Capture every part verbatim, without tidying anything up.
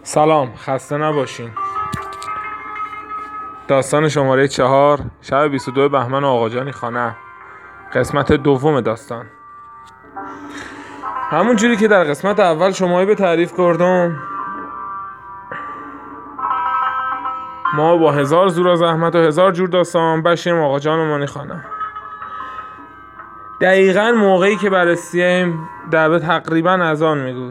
سلام، خسته نباشین. داستان شماره چهار، شب بیست و دو بهمن آقاجانی خانه، قسمت دوم داستان. همون جوری که در قسمت اول شمایی به تعریف کردم، ما با هزار زور و زحمت و هزار جور داستان بشیم آقاجان و مانی خانه. دقیقاً موقعی که برسیم دبه تقریباً اذان میگود.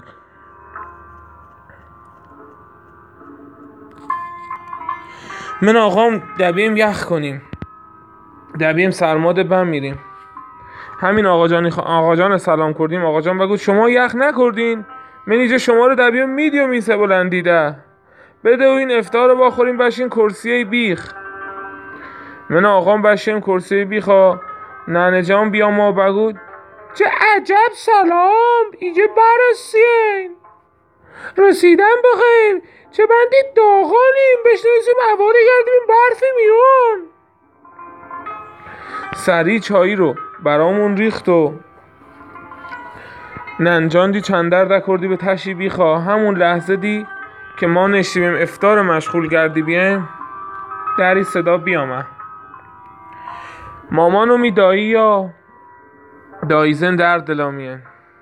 من آقام دبیم یخ کنیم، دبیم سرماده بم میریم. همین آقاجانی خ... آقاجان سلام کردیم. آقاجان بگو شما یخ نکردین؟ من اینجا شما رو دبیم میدیو میسه بلندیده بده و این افطار رو باخوریم بشین کرسیه بیخ. من آقام بشیم کرسیه بیخ ها. ننه جان بیا ما بگو چه عجب سلام اینجا برسین رسیدن بخیر چه بندی داغانیم بشنویسیم حواله گردیم برفی میون. سری چایی رو برامون ریخت و ننجان دی چندر دکردی به تشی بیخوا. همون لحظه دی که ما نشیبیم افطار مشغول گردی بیم دری صدا بیامه مامانو می دایی یا داییزن در دلامیه.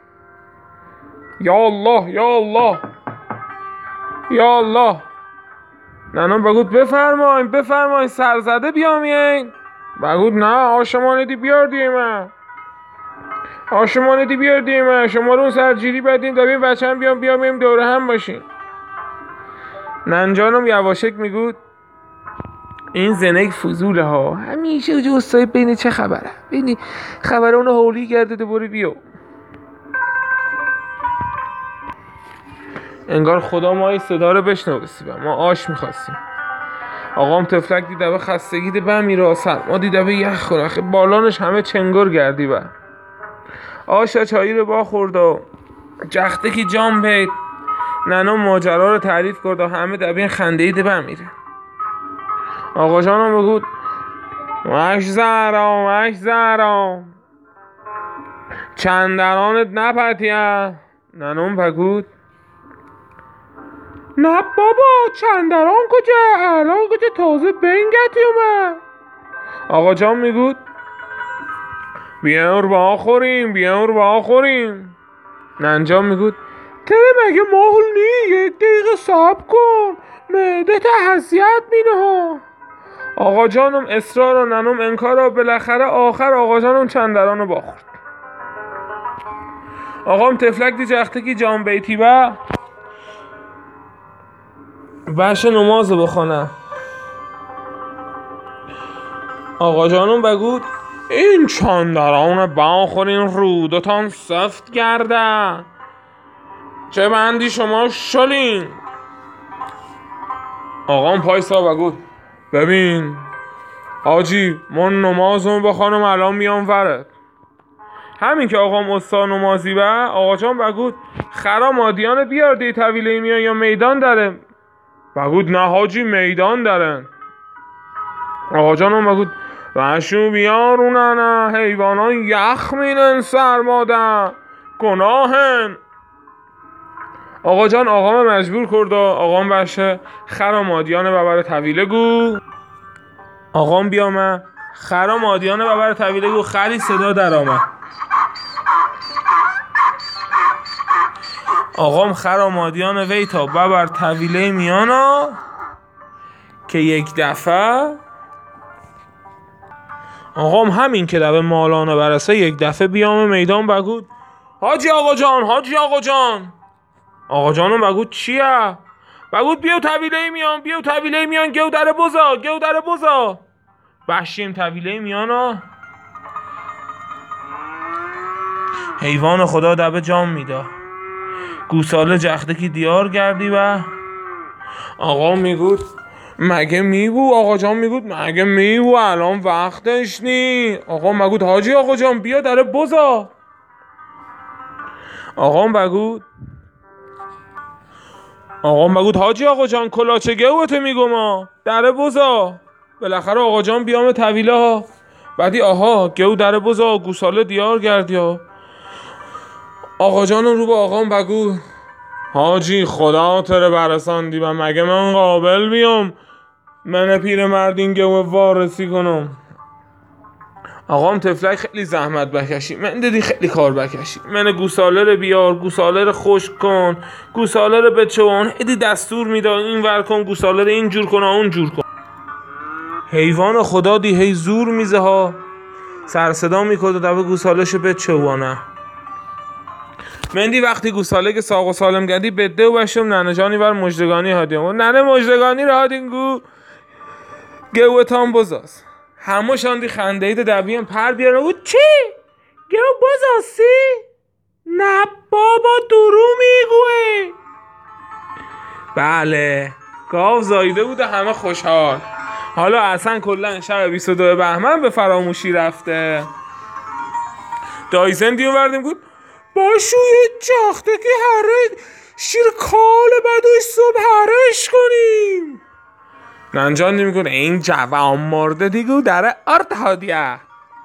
یا الله یا الله یا الله. ننم بگود بفرمایین بفرمایین سرزده بیامین. بگود نه آشمانه دی بیار دیمه آشمانه دی بیار دیمه شما رو اون سرجیری بدین دبیم بچه هم بیام بیامیم دوره هم باشین. ننجانم یواشک میگود این زنگ فضوله ها همیشه جو استای بین چه خبره بینی خبره اونو حولی گرده دوباره بیو. انگار خدا ما این صدا رو بشنوسیم. ما آش میخواستیم. آقام تفلک دیده به خستگی ده بم میره سرما دیده به یخ خونه خیلی بالانش همه چنگر گردی به آشا چایی رو با خورد و جخته که جام بید. ننم ماجرا رو تعریف کرد و همه دبین خنده ده بم میره. آقا جانم بگود مش زهرام مش زهرام چندرانت نپتیه. ننم بگود نه بابا چندران کجا الان کجا تازه بینگتی اومد. آقا جان میگود بیار با خوریم بیار با خوریم. ننجان میگود تره مگه ماهل نی یک دقیقه صبر کن معده تحصیت مینه ها. آقا جانم اصرار و ننم انکار و بالاخره آخر آقا جانم چندران رو باخورد. آقام تفلک دی جخته کی جان بیتی با بشه نماز بخونه. آقا جانم بگود این چندران باخورین رودتان سفت گرده چه بندی شما شلین. آقام پایسا بگود ببین آجی من نمازم بخونم الان میام ورد. همین که آقام استا نمازی به آقا جان بگود خرا مادیان بیار دی طویله میان یا میدان داره. بگود نه حاجی میدان دارن. آقا جانم بگود وشو بیارونن نه حیوانان یخ مینن سرماده گناهن. آقا جان آقام مجبور کرد و آقام بشه خرا مادیان ببر طویله گو. آقام بیامه خرا مادیان ببر طویله گو خری صدا در آمه. آقام خرا مادیان وی تا ببر طویله میانا که یک دفعه آقام همین که دبه مالانه برسه یک دفعه بیامه میدان بگود حاجی آقا جان حاجی آقا جان. آقا جانم بگود چیه؟ بگود بیو طویله میان بیو طویله میان گو در بزا گو در بزا. بشیم طویله میانا حیوان خدا دبه جام میده گوساله جخته کی دیار گردی و آقا میگود مگه میبو. آقا جان میگود مگه میبو الان وقتش نی. آقا مگود حاجی آقا جان بیا در بزا. آقا بگود آقا بگود حاجی آقا جان کلاچه گوته میگم ما در بزا. بالاخره آقا جان بیام طویله ها بعدی آها گو در بزا گوساله دیار گردی ها. آقا جانم رو به آقام بگو حاجی خدا تره برساندی و مگه من قابل بیام من پیر مردینگه و وارسی کنم. آقام تفلک خیلی زحمت بکشی، من دیدی خیلی کار بکشی، من گوساله رو بیار، گوساله رو خشک کن، گوساله رو بچون، هدی دستور میداد این ور کن، گوساله رو اینجور کن اون جور کن. حیوان خدا دی هی زور میزه ها، سر صدا میکنه دبه گوسالهشو بچوانه. من دی وقتی گوساله که ساق و سالم گردی بده و بشم ننه جانی ور مجدگانی هادیم و ننه مجدگانی رو هادینگو گوتان بزاز. همه شاندی خنده اید دبیم پر بیارن و چی؟ گو بزاسی؟ نه بابا درو میگوه. بله گاو زایده بود و همه خوشحال. حالا اصلا کلن شب بیست و دو بهمن به فراموشی رفته. دایزن دیو وردیم بود باشو یه جاخته که هره شیر کال بدوش صبح هرش کنیم. ننجان نمی کنه این جوان مرده دیگو داره ارد هادیه.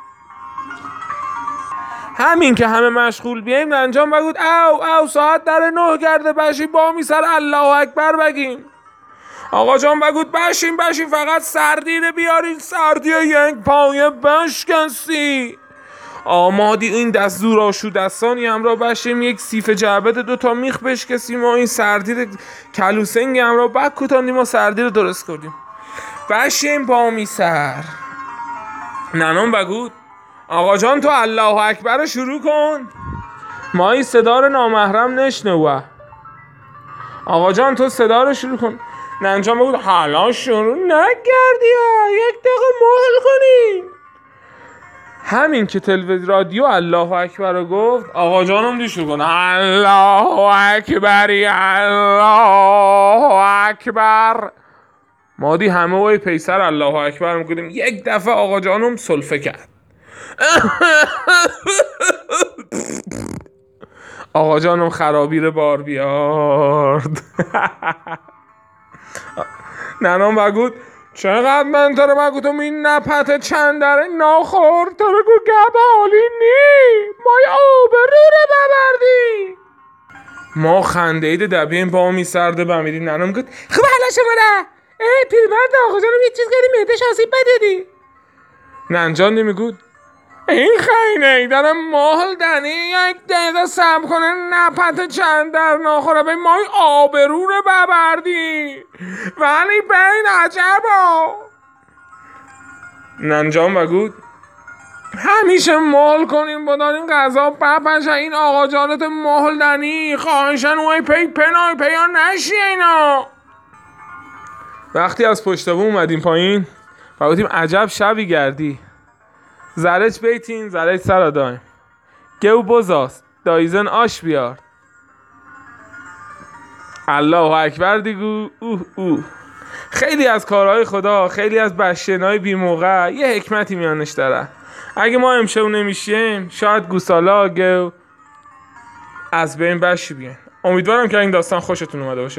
همین که همه مشغول بیاییم ننجان بگود او او ساعت در نه کرده بشیم با می سر الله اکبر بگیم. آقا جان بگود بشیم بشیم فقط سردی رو بیارین سردی یک پایه بشکنسی. آمادی این دستور آشو دستانی همراه بشیم یک سیف جعبت دوتا میخ بشکسیم و این سردی رو کلوسنگ همراه بک کتاندیم و سردی رو درست کردیم. بشیم با می سر. ننان بگود آقا جان تو الله اکبر رو شروع کن ما این صدا رو نامحرم نشنوه. آقا جان تو صدا رو شروع کن. ننجان بگود حالا شروع نکردی یک دقیقه مهل کنیم. همین که تلویزیون رادیو الله اکبر رو گفت آقا جانم دی شروع کن الله اکبری الله اکبر. ما دی همه وای پیسر الله اکبر میکنیم. یک دفعه آقا جانم سلفه کرد. آقا جانم خرابی رو بار بیارد. ننام بگود چقدر من تا رو بگودم این نپت چند داره ناخور تا رو گو گبه حالی نی مای آبرو رو ببردی. ما خنده اید دبیم با می سرده بمیدیم. ننام گفت خب حالا شما نه ای پیرمرد آقا جانم یه چیز کردی میدش آسیب بدیدی. ننجان نمیگود این خیلی ایدن ماهل دنی یک دقیقه سب کنه نپت چند در ناخوره به مای آبرو رو ببردی ولی بین عجبا. ننجان بگود همیشه مال کنیم با داریم غذا بپشه این آقا جانت ماهل دنی خواهشن اوی پی پنای پیان نشی اینا. وقتی از پشت بوم اومدیم پایین بگودیم عجب شبی گردی زرچ بیتین زرچ سر دایم گو بزاست دایزن آش بیار الله اکبر دیگو اوه اوه. خیلی از کارهای خدا خیلی از بشنای بی موقع یه حکمتی میانش داره. اگه ما امشب نمیشیم شاید گوسالا گو از بین بشی بیان. امیدوارم که این داستان خوشتون اومده باشه.